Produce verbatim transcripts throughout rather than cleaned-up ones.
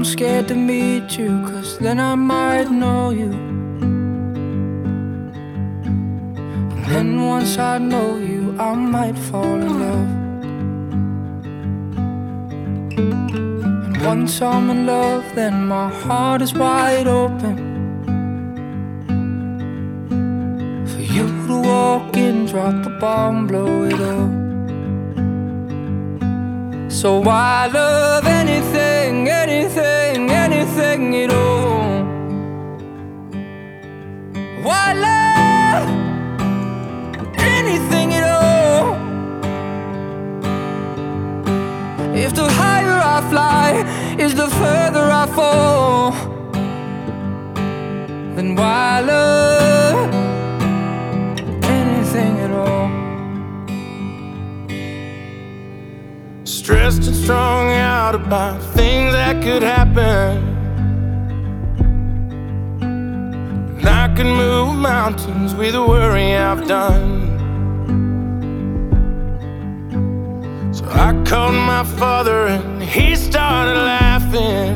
scared to meet you, 'cause then I might know you. And then once I know you, I might fall in love. And once I'm in love, then my heart is wide open for you to walk in, drop the bomb, blow it up. So I love anything, anything, anything at all. Why love anything at all? If the higher I fly is the further I fall, then why love anything at all? Stressed and strung out about things that could happen. And I can move mountains with the worry I've done. So I called my father and he started laughing.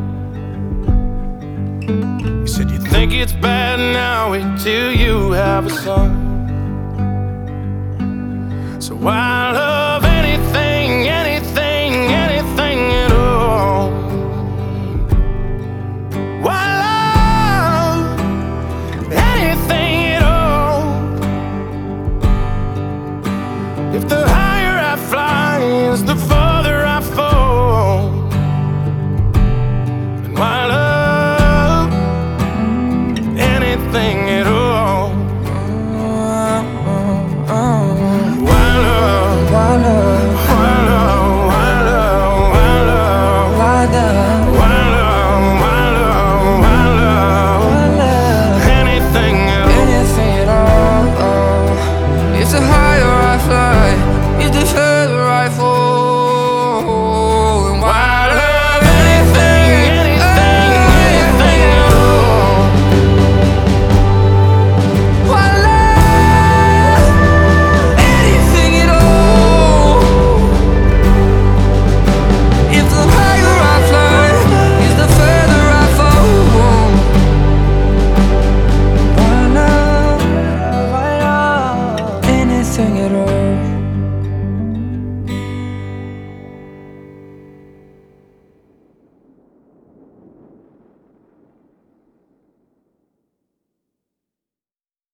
He said, "You think it's bad now, wait till you have a son." So I